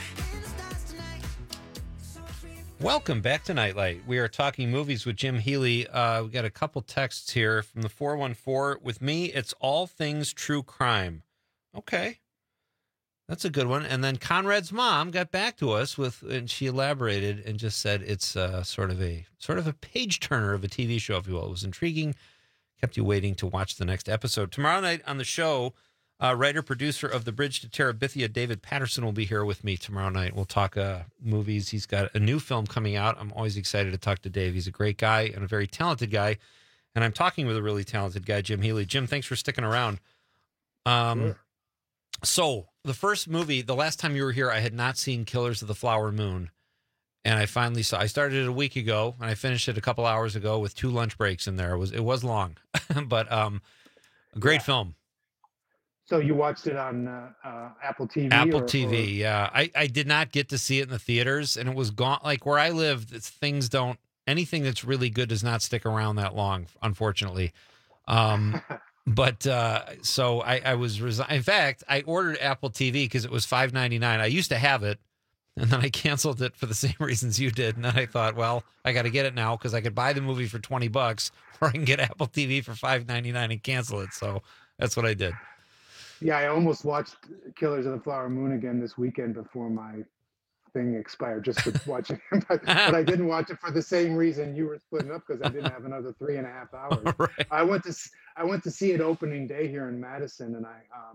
Welcome back to Nightlight. We are talking movies with Jim Healy. We got a couple texts here from the 414. With me, it's all things true crime. Okay. That's a good one. And then Conrad's mom got back to us and she elaborated and just said it's sort of a page turner of a TV show, if you will. It was intriguing, kept you waiting to watch the next episode. Tomorrow night on the show, writer-producer of The Bridge to Terabithia, David Patterson, will be here with me tomorrow night. We'll talk movies. He's got a new film coming out. I'm always excited to talk to Dave. He's a great guy and a very talented guy. And I'm talking with a really talented guy, Jim Healy. Jim, thanks for sticking around. Sure. So the first movie, the last time you were here, I had not seen Killers of the Flower Moon. And I finally saw. I started it a week ago, and I finished it a couple hours ago with 2 lunch breaks in there. It was long, but a great film. So you watched it on Apple TV? Apple TV, yeah. I did not get to see it in the theaters, and it was gone. Like where I live, anything that's really good does not stick around that long, unfortunately. But so I was in fact, I ordered Apple TV because it was $5.99. I used to have it, and then I canceled it for the same reasons you did. And then I thought, well, I got to get it now because I could buy the movie for $20, or I can get Apple TV for $5.99 and cancel it. So that's what I did. Yeah, I almost watched Killers of the Flower Moon again this weekend before my thing expired, just to watch it. but I didn't watch it for the same reason you were splitting up, because I didn't have another 3.5 hours. Right. I went to see it opening day here in Madison, and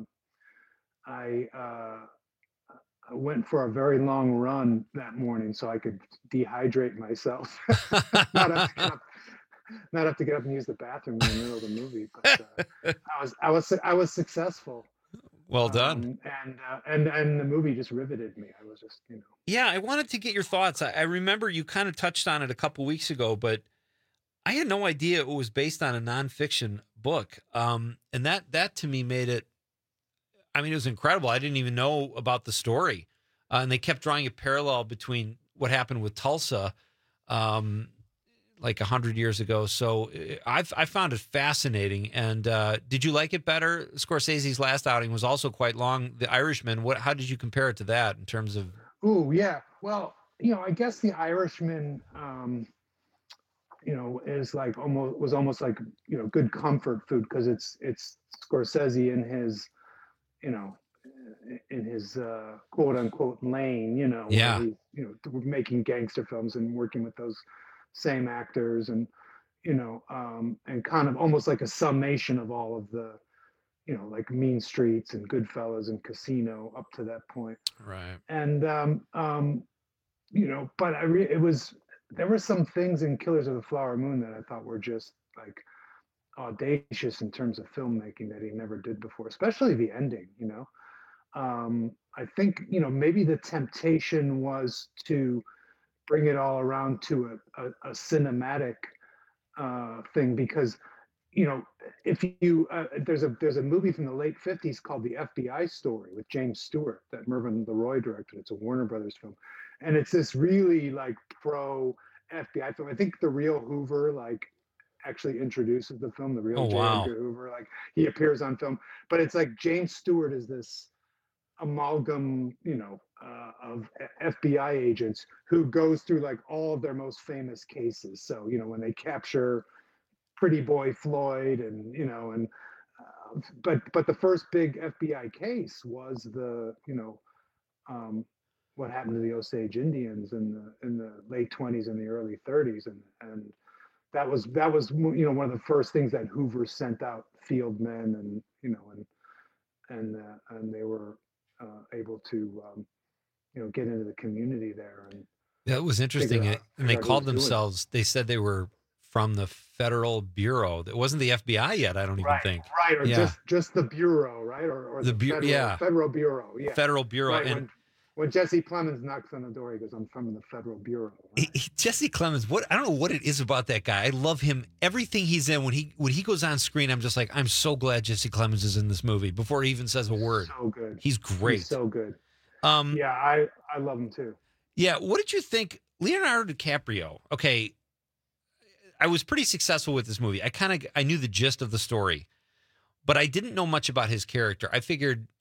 I went for a very long run that morning so I could dehydrate myself, not have to get up and use the bathroom in the middle of the movie. But I was successful. Well done. And the movie just riveted me. I was just, Yeah, I wanted to get your thoughts. I remember you kind of touched on it a couple weeks ago, but I had no idea it was based on a nonfiction book. And that to me made it, it was incredible. I didn't even know about the story. And they kept drawing a parallel between what happened with Tulsa, like 100 years ago. So I found it fascinating. And did you like it better? Scorsese's last outing was also quite long. The Irishman, how did you compare it to that in terms of? Oh, yeah. Well, I guess The Irishman, is like almost like, good comfort food, because it's Scorsese in his, quote unquote lane, yeah. where he's, making gangster films and working with those same actors, and and kind of almost like a summation of all of the like Mean Streets and Goodfellas and Casino up to that point, right? And but there were some things in Killers of the Flower Moon that I thought were just like audacious in terms of filmmaking that he never did before, especially the ending. I think maybe the temptation was to bring it all around to a cinematic thing, because if you there's a movie from the late 50s called The FBI Story with James Stewart that Mervyn LeRoy directed. It's a Warner Brothers film, and it's this really like pro FBI film. I think the real Hoover actually introduces the film. The real J. Edgar Hoover, he appears on film, but it's like James Stewart is this amalgam, of FBI agents who goes through like all of their most famous cases. So, when they capture Pretty Boy Floyd and, but the first big FBI case was the, what happened to the Osage Indians in the late 20s and the early 30s. And that was, one of the first things that Hoover sent out field men and they were able to, get into the community there. And that was interesting. And they called themselves, they said they were from the Federal Bureau. It wasn't the FBI yet, I don't even think. Right, or just the Bureau, right? Or the Federal Bureau, yeah. Federal Bureau. Right, and when Jesse Clemens knocks on the door, he goes, "I'm from the Federal Bureau." Right? Jesse Clemens, I don't know what it is about that guy. I love him. Everything he's in, when he goes on screen, I'm just like, I'm so glad Jesse Clemens is in this movie before he even says a word. So good. He's great. He's so good. I love him too. Yeah. What did you think? Leonardo DiCaprio. Okay. I was pretty successful with this movie. I knew the gist of the story, but I didn't know much about his character. I figured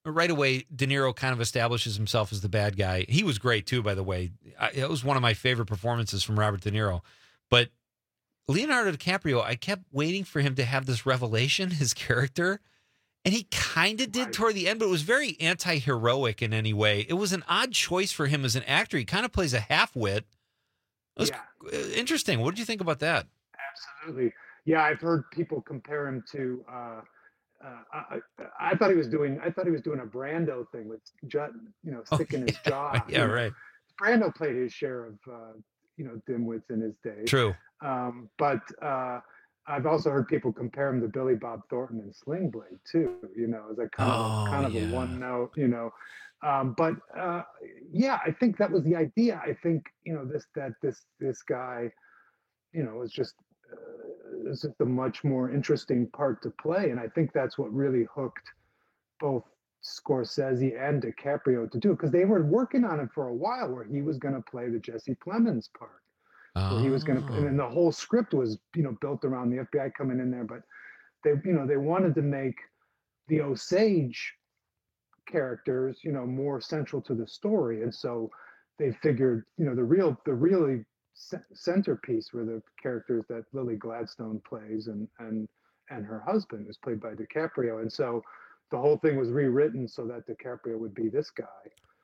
right away, De Niro kind of establishes himself as the bad guy. He was great too, by the way. It was one of my favorite performances from Robert De Niro. But Leonardo DiCaprio, I kept waiting for him to have this revelation, his character. And he kind of did toward the end, but it was very anti-heroic in any way. It was an odd choice for him as an actor. He kind of plays a half-wit. It was interesting. What did you think about that? Absolutely. Yeah, I've heard people compare him to. I thought he was doing a Brando thing with sticking his jaw. Yeah, right. Brando played his share of dimwits in his day. True. But I've also heard people compare him to Billy Bob Thornton in Sling Blade too. As a kind of a one note. But I think that was the idea. I think this guy, is just a much more interesting part to play, and I think that's what really hooked both Scorsese and DiCaprio to do, because they were working on it for a while, where he was going to play the Jesse Plemons part. Where he was going to, and then the whole script was built around the FBI coming in there, but they wanted to make the Osage characters more central to the story, and so they figured the really centerpiece were the characters that Lily Gladstone plays, and her husband is played by DiCaprio, and so the whole thing was rewritten so that DiCaprio would be this guy.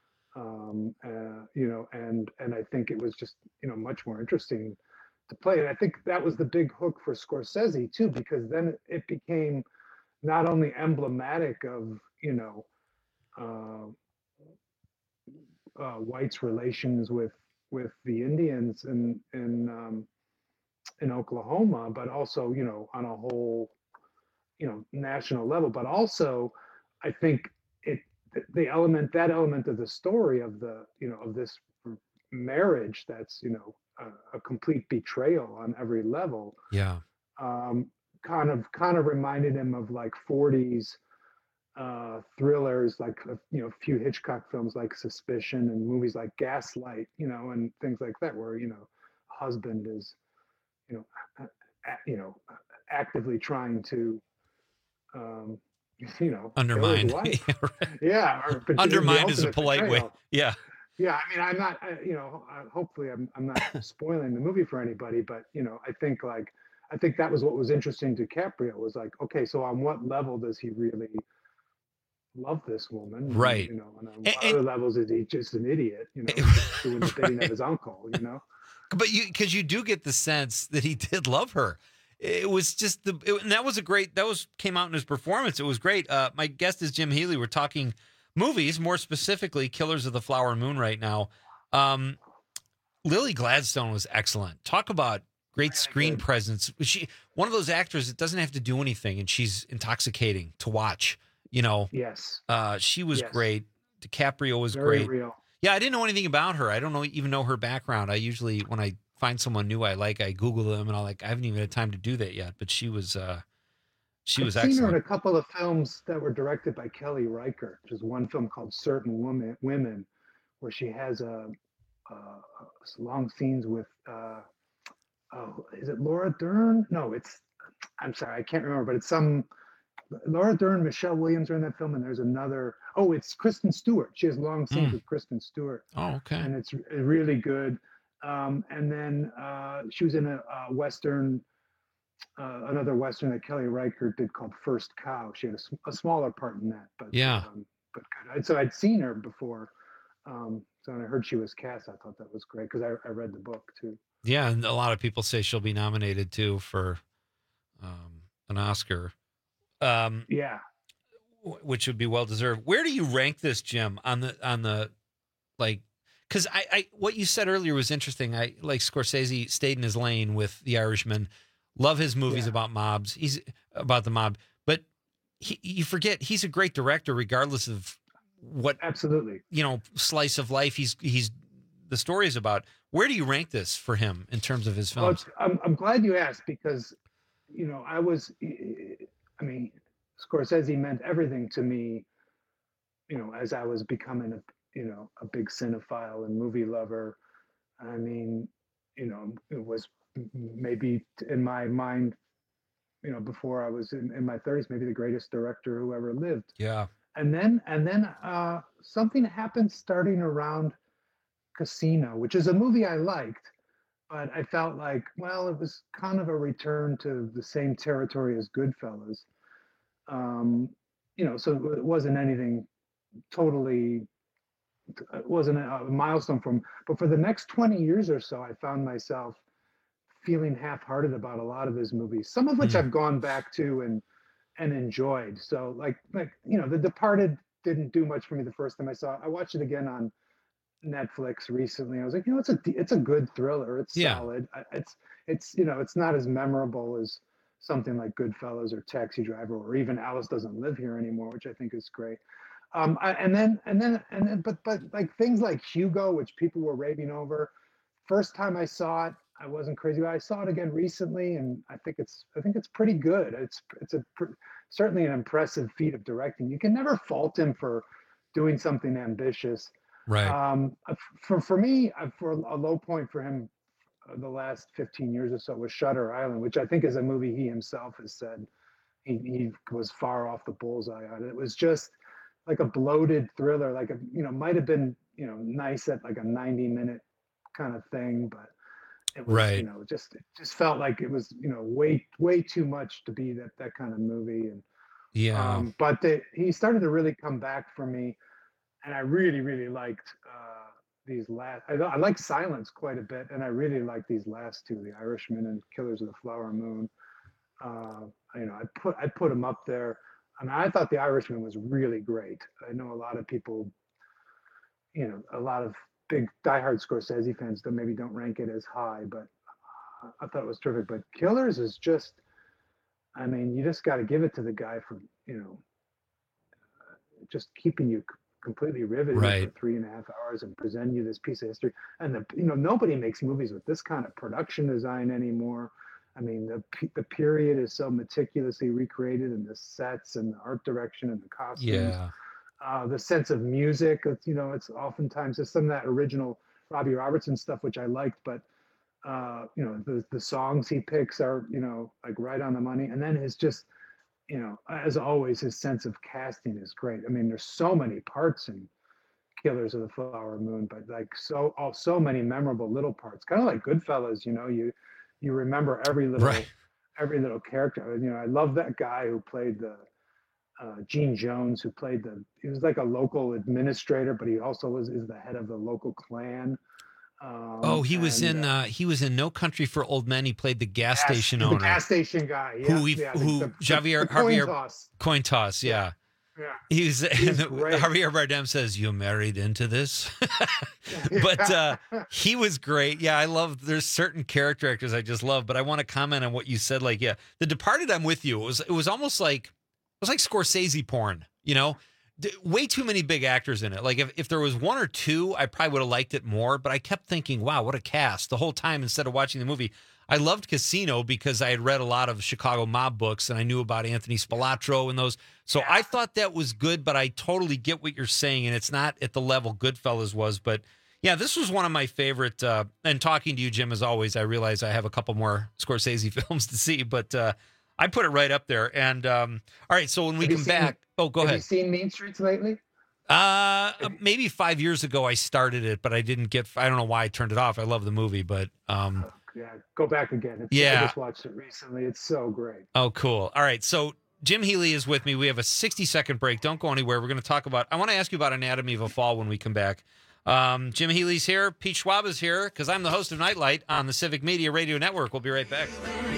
And I think it was just much more interesting to play, and I think that was the big hook for Scorsese too, because then it became not only emblematic of whites' relations with the Indians in Oklahoma, but also on a whole national level, but also I think that element of the story of of this marriage that's a complete betrayal on every level. Yeah. Kind of reminded him of like 40s thrillers, like a few Hitchcock films like Suspicion, and movies like Gaslight, and things like that, where a husband is actively trying to undermine. Yeah, or undermine is a polite way. Yeah. Yeah, I mean, I'm not, hopefully I'm not spoiling the movie for anybody, but I think that was what was interesting to DiCaprio, was like, okay, so on what level does he really love this woman? Right. And on what other levels is he just an idiot, just doing the bidding of his uncle, But because you do get the sense that he did love her. It was just and that came out in his performance. It was great. My guest is Jim Healy. We're talking movies, more specifically Killers of the Flower Moon right now. Lily Gladstone was excellent. Talk about great screen presence. One of those actors that doesn't have to do anything, and she's intoxicating to watch. Yes. She was great. DiCaprio was very great. Real. Yeah, I didn't know anything about her. I don't even know her background. I usually, when I find someone new I Google them, and I haven't even had time to do that yet. But she was I've excellent. seen her in a couple of films that were directed by Kelly Reichardt. There's one film called Certain Women, where she has long scenes with is it Laura Dern? No, I'm sorry, I can't remember, but it's Laura Dern, Michelle Williams are in that film, and there's another. Oh, it's Kristen Stewart. She has long scenes with Kristen Stewart. Oh, okay. And it's really good. And then she was in a Western, another Western that Kelly Reichardt did called First Cow. She had a smaller part in that, but yeah. But good. So I'd seen her before. So when I heard she was cast, I thought that was great, because I read the book too. Yeah, and a lot of people say she'll be nominated too for an Oscar. Yeah, which would be well deserved. Where do you rank this, Jim, on the like? Because I what you said earlier was interesting. I like Scorsese stayed in his lane with The Irishman. Love his movies about mobs. He's about the mob, but you forget he's a great director, regardless of what absolutely slice of life he's the story is about. Where do you rank this for him in terms of his films? Well, I'm glad you asked, because Scorsese meant everything to me, as I was becoming a big cinephile and movie lover. I mean, it was maybe in my mind, before I was in my 30s, maybe the greatest director who ever lived. Yeah. And then something happened starting around Casino, which is a movie I liked, but I felt like, well, it was kind of a return to the same territory as Goodfellas. So it wasn't anything totally, it wasn't a milestone for him. But for the next 20 years or so, I found myself feeling half-hearted about a lot of his movies, some of which I've gone back to and enjoyed. So like The Departed didn't do much for me the first time I saw it. I watched it again on Netflix recently. I was like, it's a good thriller. It's solid. It's not as memorable as something like Goodfellas or Taxi Driver or even Alice Doesn't Live Here Anymore, which I think is great. But like things like Hugo, which people were raving over. First time I saw it, I wasn't crazy. But I saw it again recently, and I think it's pretty good. It's certainly an impressive feat of directing. You can never fault him for doing something ambitious. Right. For me, for a low point for him, the last 15 years or so was Shutter Island, which I think is a movie he himself has said he was far off the bullseye on. It was just like a bloated thriller, like might have been nice at like a 90-minute kind of thing, but it was right. It just felt like it was way too much to be that kind of movie. And but he started to really come back for me, and I really, really liked these last. I like Silence quite a bit, and I really like these last two, The Irishman and Killers of the Flower Moon. I put them up there. I mean, I thought The Irishman was really great. I know a lot of people, a lot of big diehard Scorsese fans maybe don't rank it as high, but I thought it was terrific. But Killers is just, I mean, you just got to give it to the guy for just keeping you completely riveted for 3.5 hours and present you this piece of history. And nobody makes movies with this kind of production design anymore. I mean, the period is so meticulously recreated, and the sets and the art direction and the costumes. The sense of music, it's oftentimes just some of that original Robbie Robertson stuff, which I liked, but the songs he picks are like right on the money. And then his just as always, his sense of casting is great. I mean, there's so many parts in Killers of the Flower Moon, but like so many memorable little parts, kind of like Goodfellas. You remember every little character. I love that guy who played the Gene Jones, who played he was like a local administrator, but he also is the head of the local clan. He was in No Country for Old Men. He played the gas station owner. The gas station guy. Javier coin toss. Yeah. He's Javier Bardem says, "You married into this," but he was great. Yeah, I love. There's certain character actors I just love, but I want to comment on what you said. Like, The Departed, I'm with you. It was almost like Scorsese porn. Way too many big actors in it. Like if there was one or two, I probably would have liked it more. But I kept thinking, wow, what a cast the whole time instead of watching the movie. I loved Casino because I had read a lot of Chicago mob books and I knew about Anthony Spilatro and those. So I thought that was good, but I totally get what you're saying. And it's not at the level Goodfellas was. But yeah, this was one of my favorite. And talking to you, Jim, as always, I realize I have a couple more Scorsese films to see, but I put it right up there. And all right, so when we come back, go ahead. Have you seen Mean Streets lately? Maybe 5 years ago I started it, but I don't know why I turned it off. I love the movie, but go back again. I just watched it recently. It's so great. Oh, cool. All right, so Jim Healy is with me. We have a 60-second break. Don't go anywhere. We're going to talk about. I want to ask you about Anatomy of a Fall when we come back. Jim Healy's here. Pete Schwab is here because I'm the host of Nightlight on the Civic Media Radio Network. We'll be right back.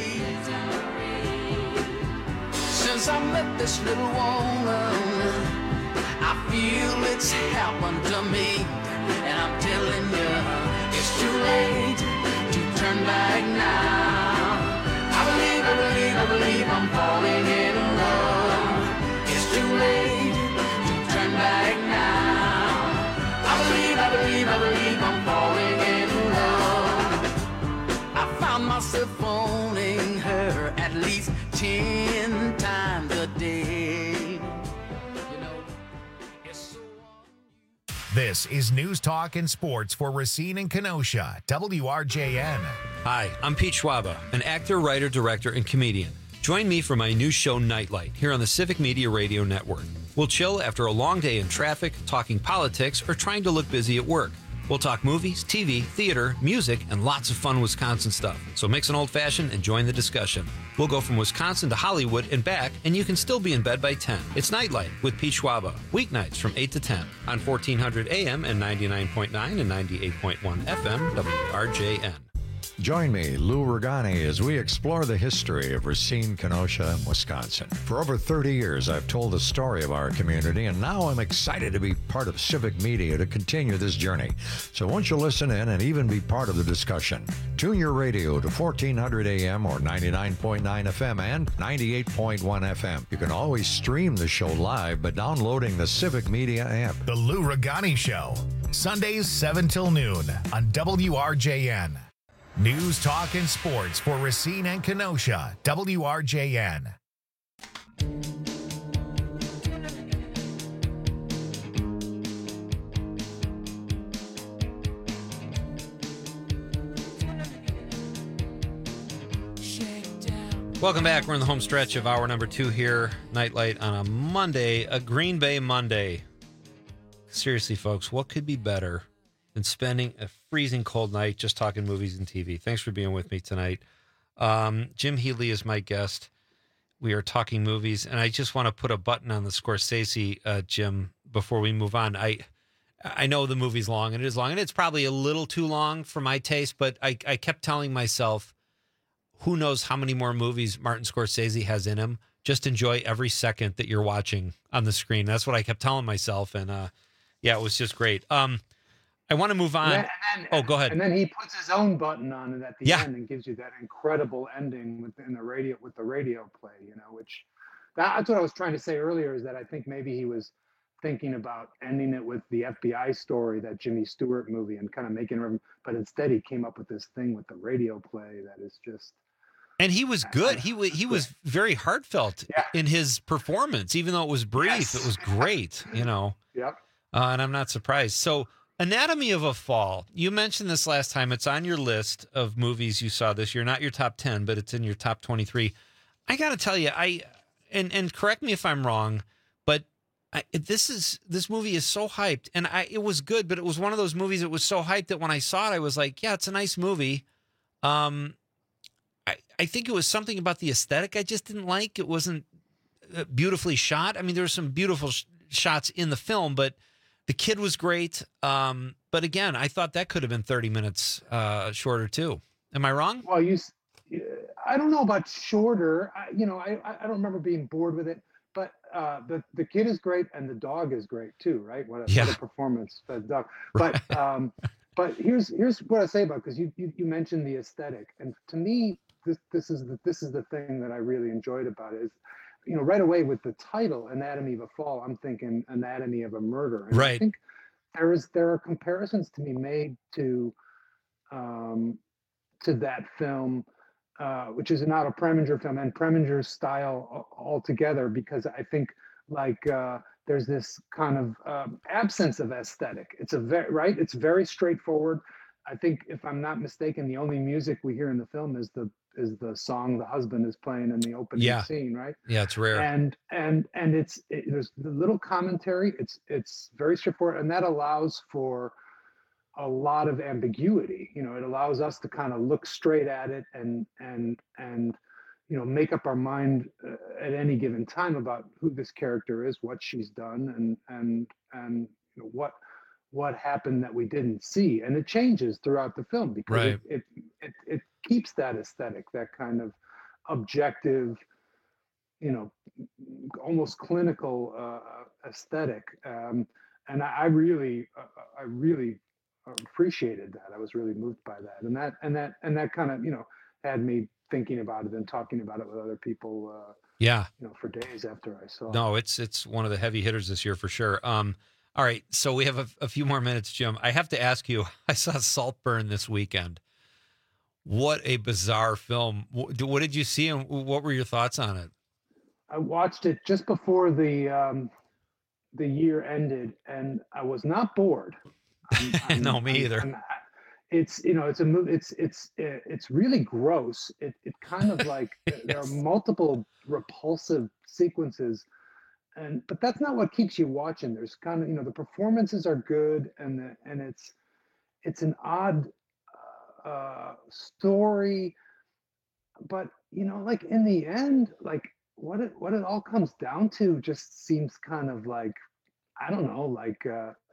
Since I met this little woman, I feel it's happened to me, and I'm telling you, it's too late to turn back now. I believe I'm falling in love. It's too late to turn back now. I believe I'm falling in love. I found myself phoning her at least 10 times a day. This is News Talk and Sports for Racine and Kenosha, WRJN. Hi, I'm Pete Schwaba, an actor, writer, director, and comedian. Join me for my new show, Nightlight, here on the Civic Media Radio Network. We'll chill after a long day in traffic, talking politics, or trying to look busy at work. We'll talk movies, TV, theater, music, and lots of fun Wisconsin stuff. So mix an old-fashioned and join the discussion. We'll go from Wisconsin to Hollywood and back, and you can still be in bed by 10. It's Nightlight with Pete Schwaba, weeknights from 8 to 10 on 1400 AM and 99.9 and 98.1 FM WRJN. Join me, Lou Regani, as we explore the history of Racine, Kenosha, and Wisconsin. For over 30 years, I've told the story of our community, and now I'm excited to be part of Civic Media to continue this journey. So won't you listen in and even be part of the discussion? Tune your radio to 1400 AM or 99.9 FM and 98.1 FM. You can always stream the show live by downloading the Civic Media app. The Lou Regani Show, Sundays 7 till noon on WRJN. News, talk, and sports for Racine and Kenosha, WRJN. Welcome back. We're in the home stretch of hour number 2 here, Nightlight on a Monday, a Green Bay Monday. Seriously, folks, what could be better than spending a freezing cold night just talking movies and TV? Thanks for being with me tonight. Jim Healy is my guest. We are talking movies, and I just want to put a button on the Scorsese, Jim, before we move on. I know the movie's long, and it is long, and it's probably a little too long for my taste, but I kept telling myself, who knows how many more movies Martin Scorsese has in him. Just enjoy every second that you're watching on the screen. That's what I kept telling myself, and yeah, it was just great. I want to move on. Go ahead. And then he puts his own button on it at the end and gives you that incredible ending with the radio play, which that's what I was trying to say earlier, is that I think maybe he was thinking about ending it with the FBI story, that Jimmy Stewart movie, and kind of making it, but instead he came up with this thing with the radio play that is just. And he was good. He was very heartfelt in his performance, even though it was brief. Yes. It was great, Yep. And I'm not surprised. So, Anatomy of a Fall. You mentioned this last time. It's on your list of movies you saw this year. Not your top 10, but it's in your top 23. I got to tell you, and correct me if I'm wrong, but this movie is so hyped, and it was good, but it was one of those movies that was so hyped that when I saw it, I was like, yeah, it's a nice movie. I think it was something about the aesthetic I just didn't like. It wasn't beautifully shot. I mean, there were some beautiful shots in the film, but the kid was great. But again, I thought that could have been 30 minutes shorter too. Am I wrong? Well, I don't know about shorter. I don't remember being bored with it, but the kid is great and the dog is great too, right? What a performance for the dog. But but here's what I say about, because you mentioned the aesthetic, and to me this is the thing that I really enjoyed about it is, right away with the title Anatomy of a Fall, I'm thinking Anatomy of a Murder. And right. I think there are comparisons to be made to that film, which is an Otto Preminger film, and Preminger's style altogether, because I think there's this kind of absence of aesthetic. It's it's very straightforward. I think, if I'm not mistaken, the only music we hear in the film is the song the husband is playing in the opening scene, right? Yeah, it's rare. And there's the little commentary. It's very straightforward, and that allows for a lot of ambiguity. It allows us to kind of look straight at it and make up our mind at any given time about who this character is, what she's done, and what happened that we didn't see. And it changes throughout the film, because it keeps that aesthetic, that kind of objective, almost clinical aesthetic. And I really appreciated that. I was really moved by that. And that kind of, had me thinking about it and talking about it with other people, for days after I saw it. No, it's one of the heavy hitters this year for sure. All right, so we have a few more minutes, Jim. I have to ask you, I saw Saltburn this weekend. What a bizarre film. What did you see, and what were your thoughts on it? I watched it just before the year ended, and I was not bored. No, me either. It's it's a movie. It's really gross. It kind of like there are multiple repulsive sequences but that's not what keeps you watching. There's kind of, the performances are good, and it's an odd story, but like in the end, like what it all comes down to just seems kind of like, I don't know, like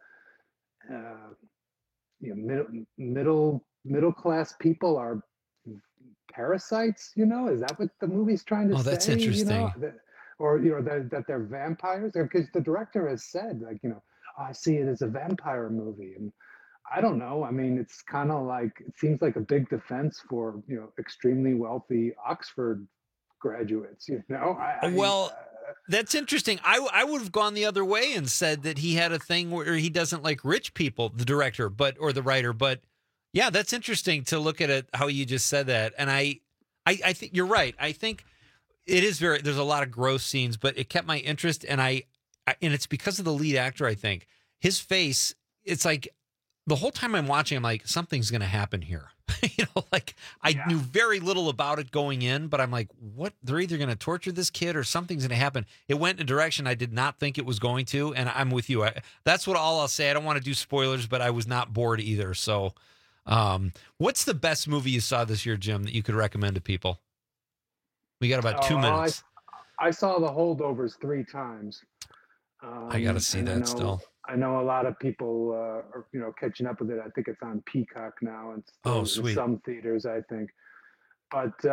middle class people are parasites. Is that what the movie's trying to say? Oh, that's interesting. Or that they're vampires, because the director has said, like, I see it as a vampire movie, and I don't know. I mean, it's kind of like, it seems like a big defense for extremely wealthy Oxford graduates. That's interesting. I would have gone the other way and said that he had a thing where he doesn't like rich people, the director, or the writer. But yeah, that's interesting to look at it how you just said that. And I think you're right. I think it is there's a lot of gross scenes, but it kept my interest. And and it's because of the lead actor. I think his face, it's like the whole time I'm watching, I'm like, something's going to happen here. I knew very little about it going in, but I'm like, what? They're either going to torture this kid or something's going to happen. It went in a direction I did not think it was going to. And I'm with you. That's all I'll say. I don't want to do spoilers, but I was not bored either. So what's the best movie you saw this year, Jim, that you could recommend to people? We got about 2 minutes. I saw The Holdovers 3 times. I got to see that still. I know a lot of people are, catching up with it. I think it's on Peacock now, and sweet. In some theaters, I think. But so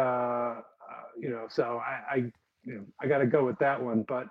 I got to go with that one. But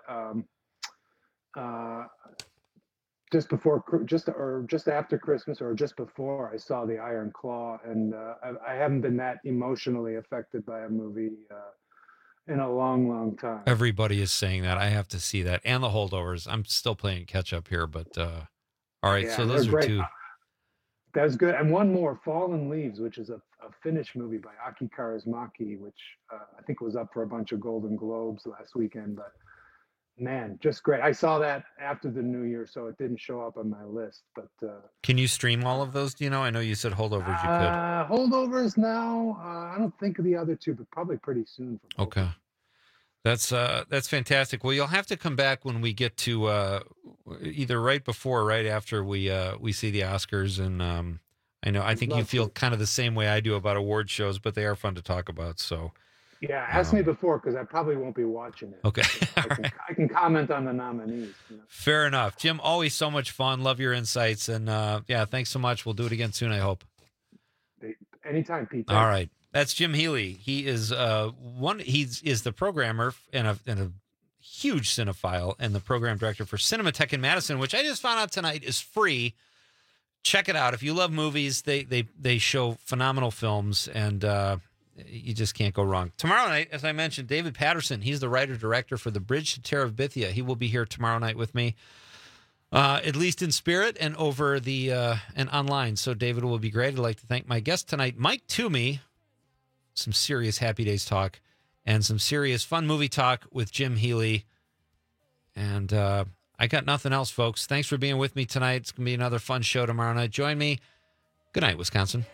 just after Christmas, or just before, I saw The Iron Claw, and I haven't been that emotionally affected by a movie in a long, long time. Everybody is saying that. I have to see that. And The Holdovers. I'm still playing catch up here, but all right. Yeah, so those are great. 2. That's good. And one more, Fallen Leaves, which is a Finnish movie by Aki Kaurismäki, which I think was up for a bunch of Golden Globes last weekend. But man, just great. I saw that after the new year, so it didn't show up on my list. But can you stream all of those? Do you know? I know you said Holdovers you could. Holdovers now. I don't think of the other 2, but probably pretty soon. Okay. That's fantastic. Well, you'll have to come back when we get to either right before or right after we see the Oscars. And I think you feel kind of the same way I do about award shows, but they are fun to talk about. So yeah, ask me before, because I probably won't be watching it. Okay. I can comment on the nominees. Fair enough. Jim, always so much fun. Love your insights. And thanks so much. We'll do it again soon, I hope. Anytime, Pete. All right. That's Jim Healy. He is he's the programmer and a huge cinephile, and the program director for Cinematheque in Madison, which I just found out tonight is free. Check it out. If you love movies, they show phenomenal films, and you just can't go wrong. Tomorrow night, as I mentioned, David Patterson, he's the writer-director for The Bridge to Terabithia. He will be here tomorrow night with me, at least in spirit and over the and online. So David will be great. I'd like to thank my guest tonight, Mike Toomey. Some serious Happy Days talk and some serious fun movie talk with Jim Healy. And I got nothing else, folks. Thanks for being with me tonight. It's going to be another fun show tomorrow night. Join me. Good night, Wisconsin.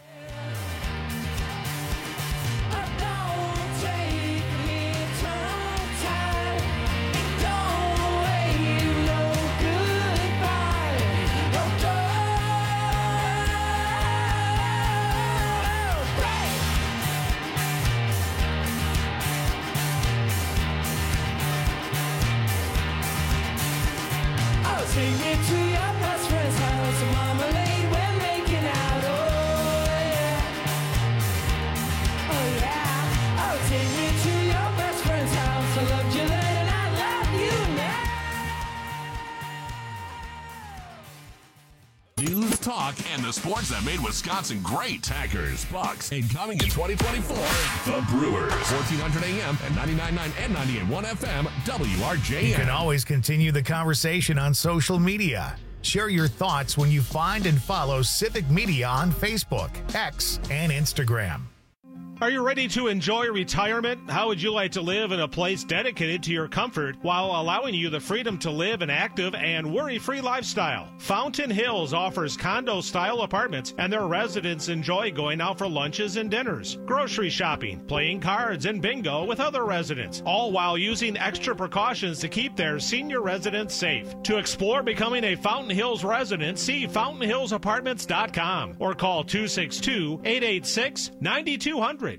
Talk and the sports that made Wisconsin great. Packers, Bucks, and coming in 2024, the Brewers. 1400 AM and 99.9 and 98.1 FM, WRJM. You can always continue the conversation on social media. Share your thoughts when you find and follow Civic Media on Facebook, X, and Instagram. Are you ready to enjoy retirement? How would you like to live in a place dedicated to your comfort while allowing you the freedom to live an active and worry-free lifestyle? Fountain Hills offers condo-style apartments, and their residents enjoy going out for lunches and dinners, grocery shopping, playing cards, and bingo with other residents, all while using extra precautions to keep their senior residents safe. To explore becoming a Fountain Hills resident, see fountainhillsapartments.com or call 262-886-9200.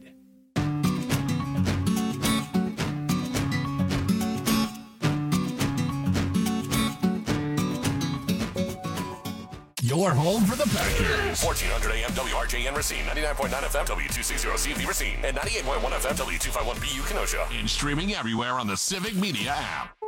Your home for the Packers. 1400 AM WRJN Racine, 99.9 FM W260CV Racine, and 98.1 FM W251BU Kenosha. And streaming everywhere on the Civic Media app.